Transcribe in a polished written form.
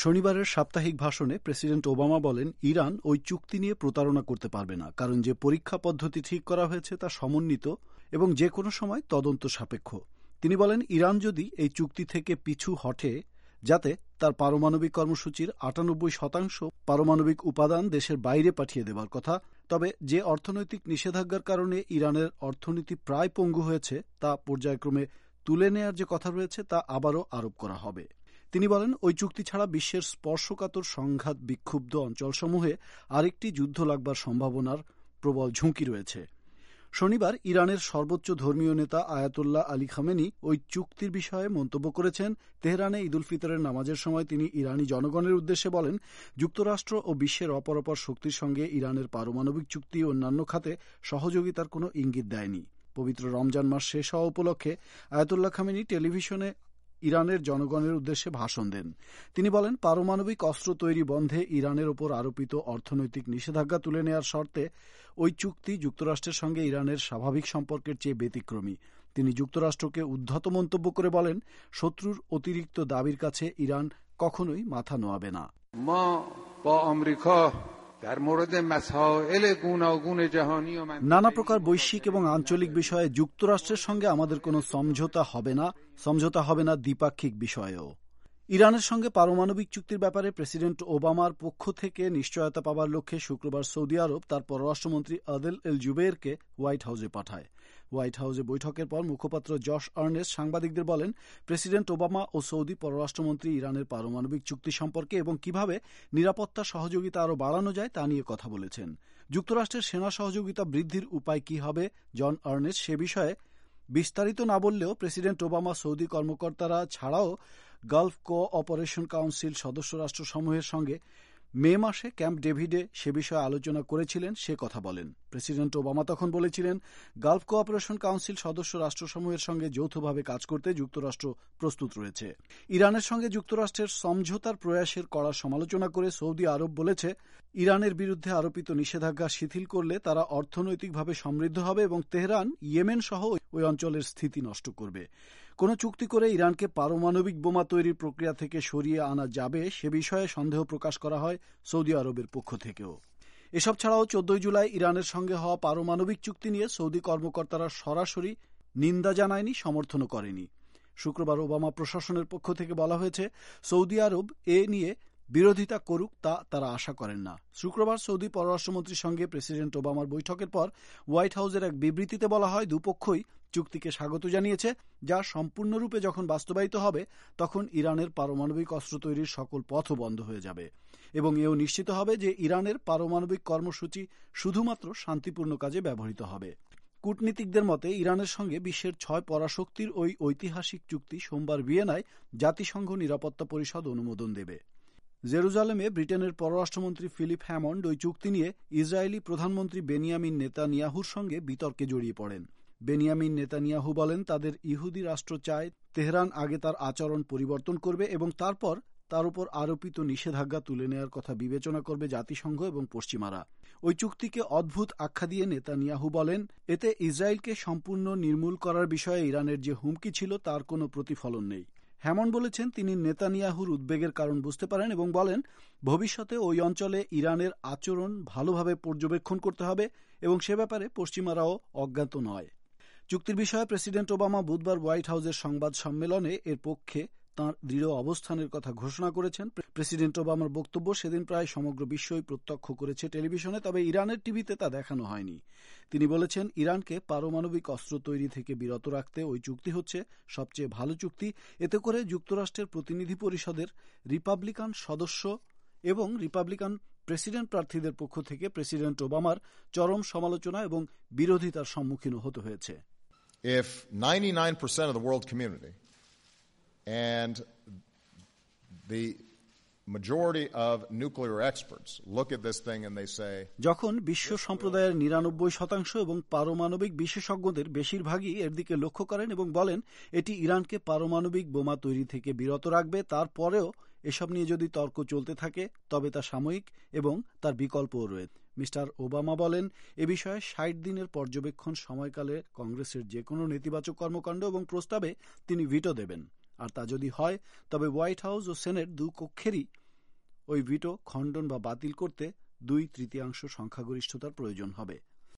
শনিবারের সাপ্তাহিক ভাষণে প্রেসিডেন্ট ওবামা বলেন, ইরান ওই চুক্তি নিয়ে প্রতারণা করতে পারবে না, কারণ যে পরীক্ষা পদ্ধতি ঠিক করা হয়েছে তা সমন্বিত এবং যে কোনো সময় তদন্ত সাপেক্ষ। তিনি বলেন, ইরান যদি এই চুক্তি থেকে পিছু হটে, যাতে তার পারমাণবিক কর্মসূচির ৯৮% পারমাণবিক উপাদান দেশের বাইরে পাঠিয়ে দেবার কথা, তবে যে অর্থনৈতিক নিষেধাজ্ঞার কারণে ইরানের অর্থনীতি প্রায় পঙ্গু হয়েছে তা পর্যায়ক্রমে তুলে নেয়ার যে কথা রয়েছে তা আবারও আরোপ করা হবে। তিনি বলেন, ওই চুক্তি ছাড়া বিশ্বের স্পর্শকাতর সংঘাত বিক্ষুব্ধ অঞ্চলসমূহে আরেকটি যুদ্ধ লাগবার সম্ভাবনার প্রবল ঝুঁকি রয়েছে। শনিবার ইরানের সর্বোচ্চ ধর্মীয় নেতা আয়াতুল্লাহ আলী খামেনি ওই চুক্তির বিষয়ে মন্তব্য করেছেন। তেহরানে ঈদ উল ফিতরের নামাজের সময় তিনি ইরানি জনগণের উদ্দেশ্যে বলেন, যুক্তরাষ্ট্র ও বিশ্বের অপরাপর শক্তির সঙ্গে ইরানের পারমাণবিক চুক্তি অন্যান্য খাতে সহযোগিতার কোনো ইঙ্গিত দেয়নি। পবিত্র রমজান মাস শেষ হওয়া উপলক্ষে আয়াতুল্লাহ খামেনি টেলিভিশনে ইরানের জনগণের উদ্দেশ্যে ভাষণ দেন। তিনি বলেন, পারমাণবিক অস্ত্র তৈরি বন্ধে ইরানের ওপর আরোপিত অর্থনৈতিক নিষেধাজ্ঞা তুলে নেয়ার শর্তে ওই চুক্তি যুক্তরাষ্ট্রের সঙ্গে ইরানের স্বাভাবিক সম্পর্কের চেয়ে ব্যতিক্রমী। তিনি যুক্তরাষ্ট্রকে উদ্ধত মন্তব্য করে বলেন, শত্রুর অতিরিক্ত দাবির কাছে ইরান কখনোই মাথা নোয়াবে না। নানা প্রকার বৈশ্বিক এবং আঞ্চলিক বিষয়ে যুক্তরাষ্ট্রের সঙ্গে আমাদের কোনো সমঝোতা হবে না দ্বিপাক্ষিক বিষয়েও। ইরানের সঙ্গে পারমাণবিক চুক্তির ব্যাপারে প্রেসিডেন্ট ওবামার পক্ষ থেকে নিশ্চয়তা পাবার লক্ষ্যে শুক্রবার সৌদি আরব তার পররাষ্ট্রমন্ত্রী আদেল এল জুবেরকে হোয়াইট হাউসে পাঠায়। হোয়াইট হাউসে বৈঠকের পর মুখপাত্র জশ আর্নেস্ট সাংবাদিকদের বলেন, প্রেসিডেন্ট ওবামা ও সৌদি পররাষ্ট্রমন্ত্রী ইরানের পারমাণবিক চুক্তি সম্পর্কে এবং কিভাবে নিরাপত্তা সহযোগিতা আরও বাড়ানো যায় তা নিয়ে কথা বলেছেন। যুক্তরাষ্ট্রের সেনা সহযোগিতা বৃদ্ধির উপায় কী হবে, জন আর্নেস্ট সে বিষয়ে বিস্তারিত না বললেও প্রেসিডেন্ট ওবামা সৌদি কর্মকর্তারা ছাড়াও গালফ কোঅপারেশন কাউন্সিল সদস্য রাষ্ট্রসমূহের সঙ্গে মে মাসে ক্যাম্প ডেভিডে সে বিষয়ে আলোচনা করেছিলেন, সে কথা বলেন। প্রেসিডেন্ট ওবামা তখন বলেছিলেন, গালফ কোঅপারেশন কাউন্সিল সদস্য রাষ্ট্রসমূহের সঙ্গে যৌথভাবে কাজ করতে যুক্তরাষ্ট্র প্রস্তুত রয়েছে। ইরানের সঙ্গে যুক্তরাষ্ট্রের সমঝোতার প্রয়াসের কড়া সমালোচনা করে সৌদি আরব বলেছে, ইরানের বিরুদ্ধে আরোপিত নিষেধাজ্ঞা শিথিল করলে তারা অর্থনৈতিকভাবে সমৃদ্ধ হবে এবং তেহরান ইয়েমেন সহ ওই অঞ্চলের স্থিতি নষ্ট করবে। কোনো চুক্তি করে ইরানকে পারমাণবিক বোমা তৈরির প্রক্রিয়া থেকে সরিয়ে আনা যাবে সে বিষয়ে সন্দেহ প্রকাশ করা হয় সৌদি আরবের পক্ষ থেকেও। এসব ছাড়াও 14 জুলাই ইরানের সঙ্গে হওয়া পারমাণবিক চুক্তি নিয়ে সৌদি কর্মকর্তারা সরাসরি নিন্দা জানায়নি, সমর্থনও করেনি। শুক্রবার ওবামা প্রশাসনের পক্ষ থেকে বলা হয়েছে, সৌদি আরব এ নিয়ে বিরোধিতা করুক তা তারা আশা করেন না। শুক্রবার সৌদি পররাষ্ট্রমন্ত্রীর সঙ্গে প্রেসিডেন্ট ওবামার বৈঠকের পর হোয়াইট হাউসের এক বিবৃতিতে বলা হয়, দুপক্ষই চুক্তিকে স্বাগত জানিয়েছে, যা সম্পূর্ণরূপে যখন বাস্তবায়িত হবে তখন ইরানের পারমাণবিক অস্ত্র তৈরির সকল পথও বন্ধ হয়ে যাবে এবং এও নিশ্চিত হবে যে ইরানের পারমাণবিক কর্মসূচি শুধুমাত্র শান্তিপূর্ণ কাজে ব্যবহৃত হবে। কূটনীতিকদের মতে, ইরানের সঙ্গে বিশ্বের 6 পরাশক্তির ওই ঐতিহাসিক চুক্তি সোমবার ভিয়েনায় জাতিসংঘ নিরাপত্তা পরিষদ অনুমোদন দেবে। জেরুজালেমে ব্রিটেনের পররাষ্ট্রমন্ত্রী ফিলিপ হ্যামন্ড ওই চুক্তি নিয়ে ইসরায়েলি প্রধানমন্ত্রী বেনিয়ামিন নেতানিয়াহুর সঙ্গে বিতর্কে জড়িয়ে পড়েন। বেনিয়ামিন নেতানিয়াহু বলেন, তাদের ইহুদি রাষ্ট্র চায় তেহরান আগে তার আচরণ পরিবর্তন করবে এবং তারপর তার উপর আরোপিত নিষেধাজ্ঞা তুলে নেওয়ার কথা বিবেচনা করবে জাতিসংঘ এবং পশ্চিমারা। ওই চুক্তিকে অদ্ভুত আখ্যা দিয়ে নেতানিয়াহু বলেন, এতে ইসরায়েলকে সম্পূর্ণ নির্মূল করার বিষয়ে ইরানের যে হুমকি ছিল তার কোনো প্রতিফলন নেই। হ্যামন্ড বলেছেন, তিনি নেতানিয়াহুর উদ্বেগের কারণ বুঝতে পারেন এবং বলেন, ভবিষ্যতে ওই অঞ্চলে ইরানের আচরণ ভালোভাবে পর্যবেক্ষণ করতে হবে এবং সে ব্যাপারে পশ্চিমারাও অজ্ঞাত নয়। চুক্তির বিষয়ে প্রেসিডেন্ট ওবামা বুধবার হোয়াইট হাউসের সংবাদ সম্মেলনে এর পক্ষে তাঁর দৃঢ় অবস্থানের কথা ঘোষণা করেছেন। প্রেসিডেন্ট ওবামার বক্তব্য সেদিন প্রায় সমগ্র বিশ্বই প্রত্যক্ষ করেছে টেলিভিশনে, তবে ইরানের টিভিতে তা দেখানো হয়নি। তিনি বলেছেন, ইরানকে পারমাণবিক অস্ত্র তৈরি থেকে বিরত রাখতে ওই চুক্তি হচ্ছে সবচেয়ে ভালো চুক্তি। এতে করে যুক্তরাষ্ট্রের প্রতিনিধি পরিষদের রিপাবলিকান সদস্য এবং রিপাবলিকান প্রেসিডেন্ট প্রার্থীদের পক্ষ থেকে প্রেসিডেন্ট ওবামার চরম সমালোচনা এবং বিরোধিতার সম্মুখীন হতে হয়েছে। If 99% of the world community and the majority of nuclear experts look at this thing and they say, যখন বিশ্ব সম্প্রদায়ের 99% এবং পারমাণবিক বিশেষজ্ঞদের বেশিরভাগই এর দিকে লক্ষ্য করেন এবং বলেন এটি ইরানকে পারমাণবিক বোমা তৈরি থেকে বিরত রাখবে, তারপরেও এসব নিয়ে যদি তর্ক চলতে থাকে তবে তা সাময়িক এবং তার বিকল্পও রয়েছে। মিস্টার ওবামা বলেন, এ বিষয়ে 60 দিনের পর্যবেক্ষণ সময়কালে কংগ্রেসের যে কোনো নেতিবাচক কর্মকাণ্ড এবং প্রস্তাবে তিনি ভিটো দেবেন, আর তা যদি হয় তবে হোয়াইট হাউস ও সেনেট দু কক্ষেরই ওই ভিটো খণ্ডন বা বাতিল করতে 2/3 সংখ্যাগরিষ্ঠতার প্রয়োজন হবে।